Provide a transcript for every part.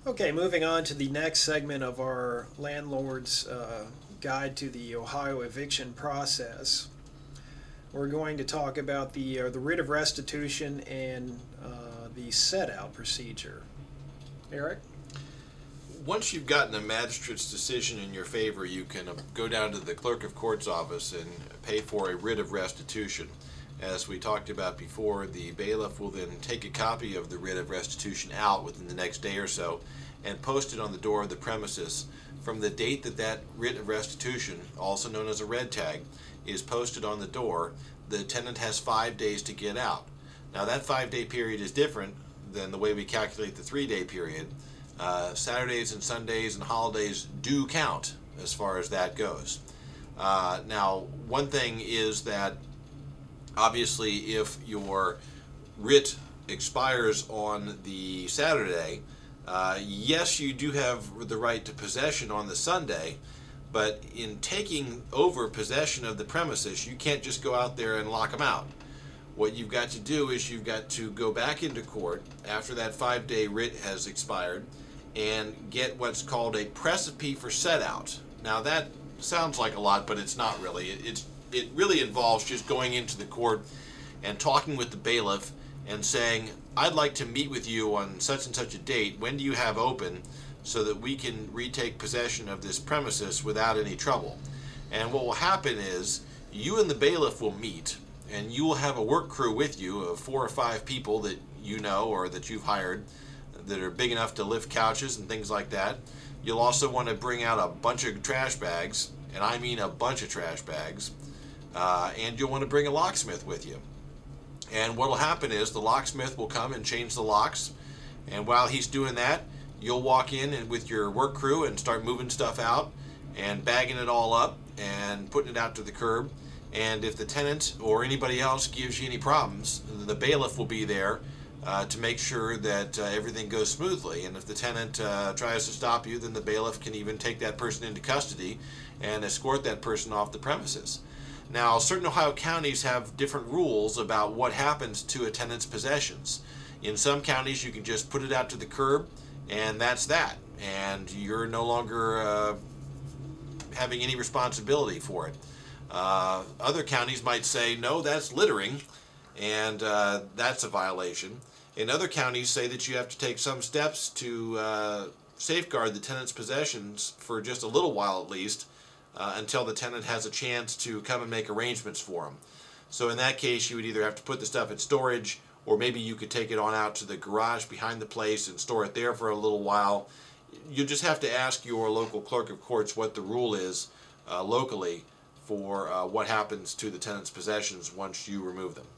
Okay, moving on to the next segment of our landlord's guide to the Ohio eviction process. We're going to talk about the writ of restitution and the set out procedure. Eric? Once you've gotten a magistrate's decision in your favor, you can go down to the clerk of court's office and pay for a writ of restitution. As we talked about before, the bailiff will then take a copy of the writ of restitution out within the next day or so and post it on the door of the premises. From the date that that writ of restitution, also known as a red tag, is posted on the door, the tenant has 5 days to get out. Now, that 5 day period is different than the way we calculate the 3 day period. Saturdays and Sundays and holidays do count as far as that goes. Now, one thing is that obviously if your writ expires on the Saturday, yes, you do have the right to possession on the Sunday, but in taking over possession of the premises, you can't just go out there and lock them out. What you've got to do is you've got to go back into court after that 5 day writ has expired and get what's called a precipice for set out. Now that sounds like a lot, but it's not really. It really involves just going into the court and talking with the bailiff and saying, I'd like to meet with you on such and such a date. When do you have open so that we can retake possession of this premises without any trouble? And what will happen is you and the bailiff will meet, and you will have a work crew with you of 4 or 5 people that you know or that you've hired that are big enough to lift couches and things like that. You'll also want to bring out a bunch of trash bags, and I mean a bunch of trash bags, and you'll want to bring a locksmith with you. And what will happen is the locksmith will come and change the locks, and while he's doing that, you'll walk in and with your work crew and start moving stuff out and bagging it all up and putting it out to the curb. And if the tenant or anybody else gives you any problems, the bailiff will be there to make sure that everything goes smoothly. And if the tenant tries to stop you, then the bailiff can even take that person into custody and escort that person off the premises. Now, certain Ohio counties have different rules about what happens to a tenant's possessions. In some counties, you can just put it out to the curb, and that's that. And you're no longer having any responsibility for it. Other counties might say, no, that's littering, and that's a violation. In other counties, say that you have to take some steps to safeguard the tenant's possessions for just a little while at least, until the tenant has a chance to come and make arrangements for them. So in that case, you would either have to put the stuff in storage, or maybe you could take it on out to the garage behind the place and store it there for a little while. You just have to ask your local clerk of courts what the rule is locally for what happens to the tenant's possessions once you remove them.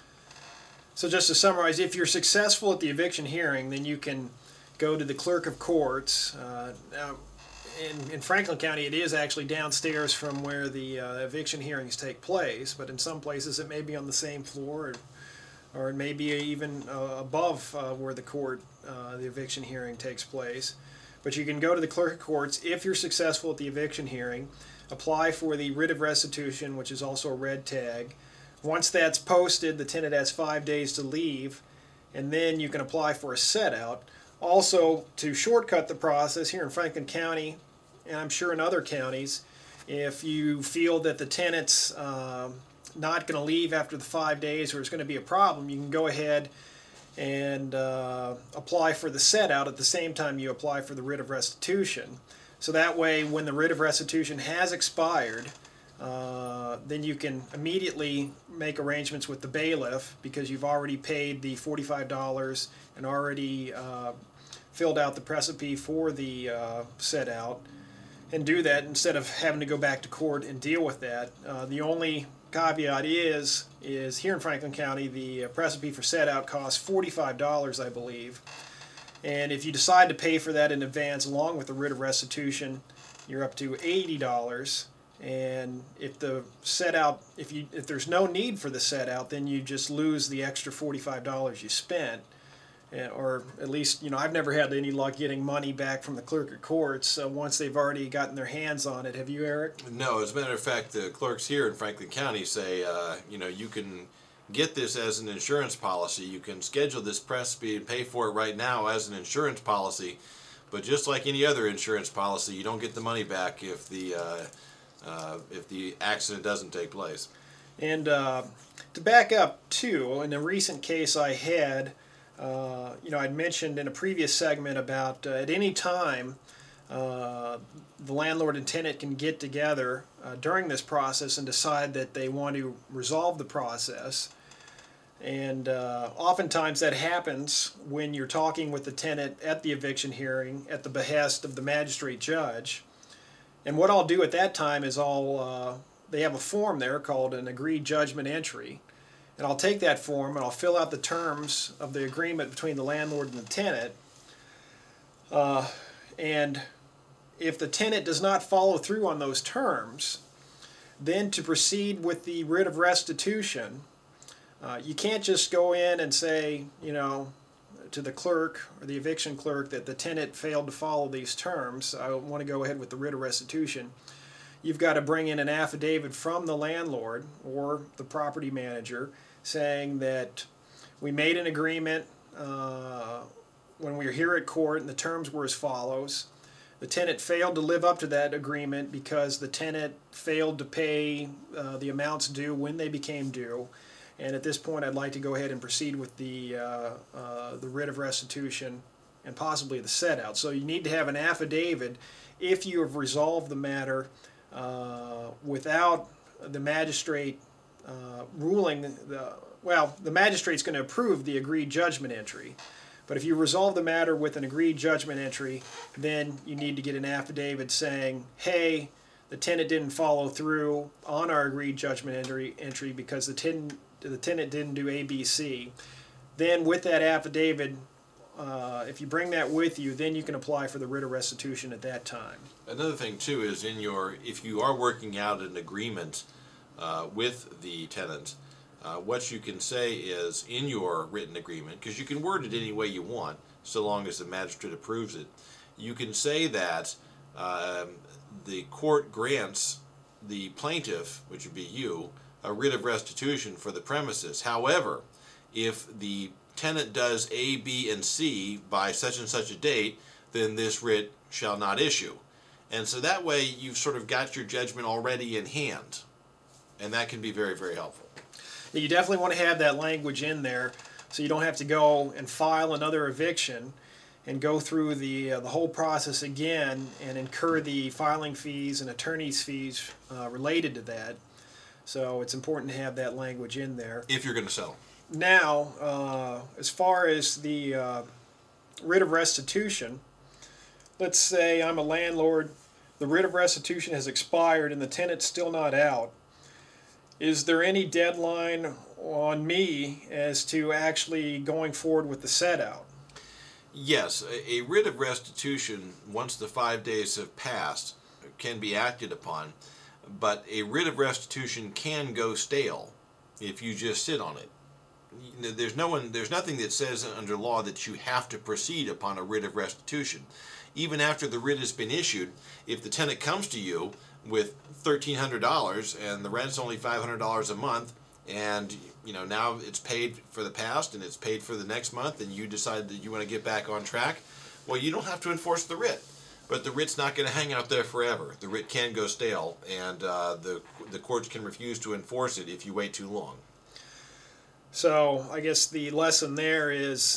So just to summarize, if you're successful at the eviction hearing, then you can go to the clerk of courts. Now, in Franklin County, it is actually downstairs from where the eviction hearings take place, but in some places it may be on the same floor, or it may be even above where the eviction hearing takes place. But you can go to the clerk of courts if you're successful at the eviction hearing, apply for the writ of restitution, which is also a red tag. Once that's posted, the tenant has 5 days to leave, and then you can apply for a set out. Also, to shortcut the process here in Franklin County, and I'm sure in other counties, if you feel that the tenant's not going to leave after the 5 days or it's going to be a problem, you can go ahead and apply for the set out at the same time you apply for the writ of restitution. So that way, when the writ of restitution has expired, then you can immediately make arrangements with the bailiff because you've already paid the $45 and already filled out the precipice for the set out, and do that instead of having to go back to court and deal with that. The only caveat is here in Franklin County, the precipice for set out costs $45, I believe. And if you decide to pay for that in advance along with the writ of restitution, you're up to $80. And if the set out, if there's no need for the set out, then you just lose the extra $45 you spent. Or at least, I've never had any luck getting money back from the clerk of courts once they've already gotten their hands on it. Have you, Eric? No, as a matter of fact, the clerks here in Franklin County say, you can get this as an insurance policy. You can schedule this precipice and pay for it right now as an insurance policy. But just like any other insurance policy, you don't get the money back if the accident doesn't take place. And to back up too, in a recent case I had, I'd mentioned in a previous segment about at any time the landlord and tenant can get together during this process and decide that they want to resolve the process. And oftentimes that happens when you're talking with the tenant at the eviction hearing at the behest of the magistrate judge. And what I'll do at that time is they have a form there called an agreed judgment entry. And I'll take that form and I'll fill out the terms of the agreement between the landlord and the tenant. And if the tenant does not follow through on those terms, then to proceed with the writ of restitution, you can't just go in and say, to the clerk or the eviction clerk that the tenant failed to follow these terms. I want to go ahead with the writ of restitution. You've got to bring in an affidavit from the landlord or the property manager saying that we made an agreement when we were here at court and the terms were as follows. The tenant failed to live up to that agreement because the tenant failed to pay the amounts due when they became due. And at this point, I'd like to go ahead and proceed with the writ of restitution and possibly the set out. So you need to have an affidavit if you have resolved the matter without the magistrate ruling. The magistrate's going to approve the agreed judgment entry. But if you resolve the matter with an agreed judgment entry, then you need to get an affidavit saying, hey, the tenant didn't follow through on our agreed judgment entry because the tenant didn't do A, B, C. Then with that affidavit, if you bring that with you, then you can apply for the writ of restitution at that time. Another thing too is if you are working out an agreement with the tenant, what you can say is in your written agreement, because you can word it any way you want, so long as the magistrate approves it. You can say that the court grants the plaintiff, which would be you, a writ of restitution for the premises. However, if the tenant does A, B, and C by such and such a date, then this writ shall not issue. And so that way you've sort of got your judgment already in hand. And that can be very, very helpful. You definitely want to have that language in there so you don't have to go and file another eviction and go through the whole process again and incur the filing fees and attorney's fees related to that. So it's important to have that language in there. If you're going to sell. Now, as far as the writ of restitution, let's say I'm a landlord, the writ of restitution has expired and the tenant's still not out. Is there any deadline on me as to actually going forward with the set out? Yes, a writ of restitution, once the 5 days have passed, can be acted upon, but a writ of restitution can go stale if you just sit on it. There's nothing that says under law that you have to proceed upon a writ of restitution. Even after the writ has been issued, if the tenant comes to you with $1,300 and the rent's only $500 a month, and now it's paid for the past and it's paid for the next month, and you decide that you want to get back on track, well, you don't have to enforce the writ. But the writ's not going to hang out there forever. The writ can go stale, and the courts can refuse to enforce it if you wait too long. So I guess the lesson there is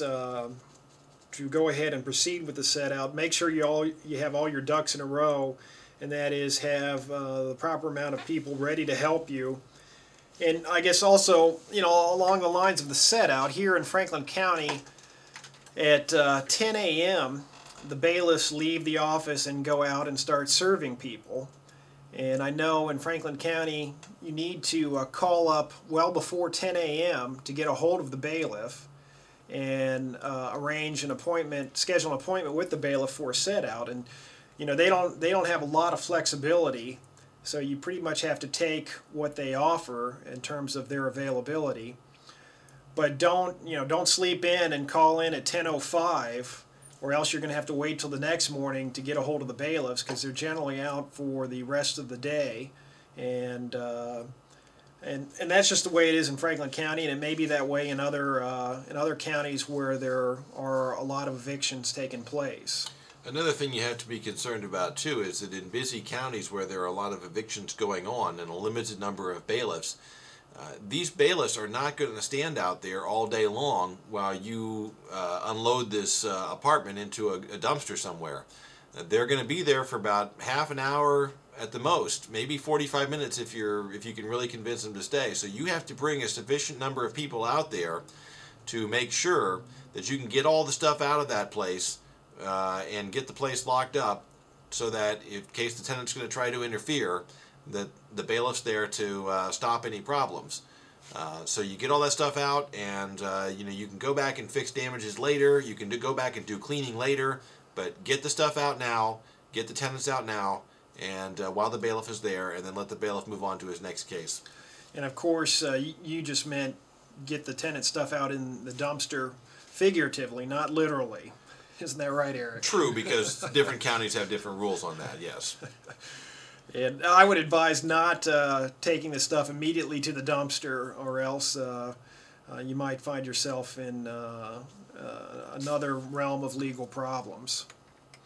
to go ahead and proceed with the set out. Make sure you have all your ducks in a row, and that is have the proper amount of people ready to help you. And I guess also, along the lines of the set out, here in Franklin County at 10 a.m., the bailiffs leave the office and go out and start serving people. And I know in Franklin County you need to call up well before 10 a.m. to get a hold of the bailiff and arrange an appointment, schedule an appointment with the bailiff for a set out. And they don't have a lot of flexibility, so you pretty much have to take what they offer in terms of their availability. But don't sleep in and call in at 10:05. Or else you're going to have to wait till the next morning to get a hold of the bailiffs, because they're generally out for the rest of the day, and that's just the way it is in Franklin County, and it may be that way in other counties where there are a lot of evictions taking place. Another thing you have to be concerned about too is that in busy counties where there are a lot of evictions going on and a limited number of bailiffs, these bailiffs are not going to stand out there all day long while you unload this apartment into a dumpster somewhere. They're going to be there for about half an hour at the most, maybe 45 minutes if you can really convince them to stay. So you have to bring a sufficient number of people out there to make sure that you can get all the stuff out of that place and get the place locked up, so that in case the tenant's going to try to interfere, that the bailiff's there to stop any problems. So you get all that stuff out, and you can go back and fix damages later. You can go back and do cleaning later, but get the stuff out now. Get the tenants out now, and while the bailiff is there, and then let the bailiff move on to his next case. And of course, you just meant get the tenant stuff out in the dumpster figuratively, not literally. Isn't that right, Eric? True, because different counties have different rules on that, yes. And I would advise not taking the stuff immediately to the dumpster, or else you might find yourself in another realm of legal problems.